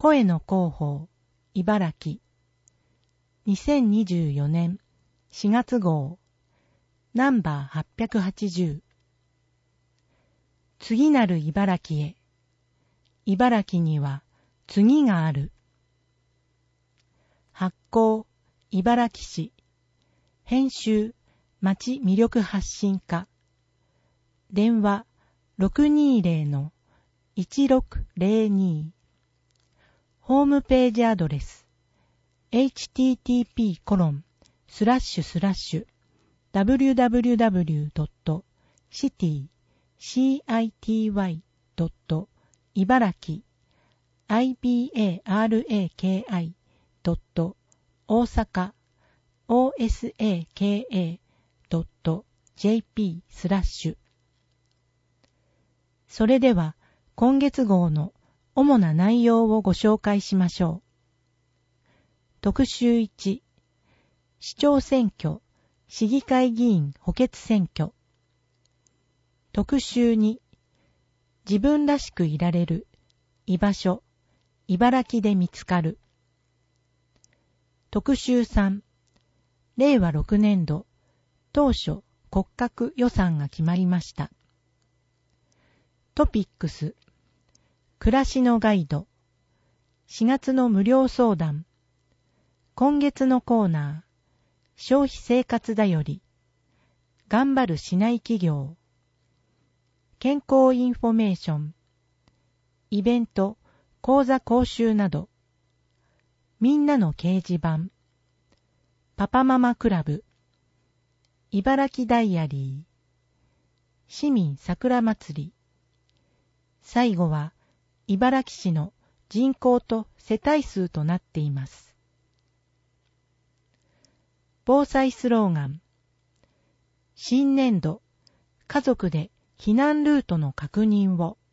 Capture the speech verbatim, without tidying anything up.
声の広報、茨城。にせんにじゅうよねんしがつ号、ナンバーはっぴゃくはちじゅう。次なる茨城へ。茨城には次がある。発行、茨城市。編集、町魅力発信課。電話、ろくにーぜろのいちろくぜろに。ホームページアドレス エイチティーティーピーコロンスラッシュスラッシュダブリューダブリューダブリュードットシティシーアイティーワイドット茨城アイビーエーアールエーケーアイドット大阪オーエスエーケーエードットジェーピースラッシュ。それでは今月号の主な内容をご紹介しましょう。特集いち、市長選挙、市議会議員補欠選挙。特集に、自分らしくいられる、居場所、茨城で見つかる。特集さん、れいわろくねんど、当初骨格予算が決まりました。トピックス、暮らしのガイド、しがつの無料相談、今月のコーナー、消費生活だより、頑張る市内企業、健康インフォメーション、イベント、講座講習など、みんなの掲示板、パパママクラブ、茨城ダイアリー、市民桜祭り、最後は茨城市の人口と世帯数となっています。防災スローガン、新年度、家族で避難ルートの確認を。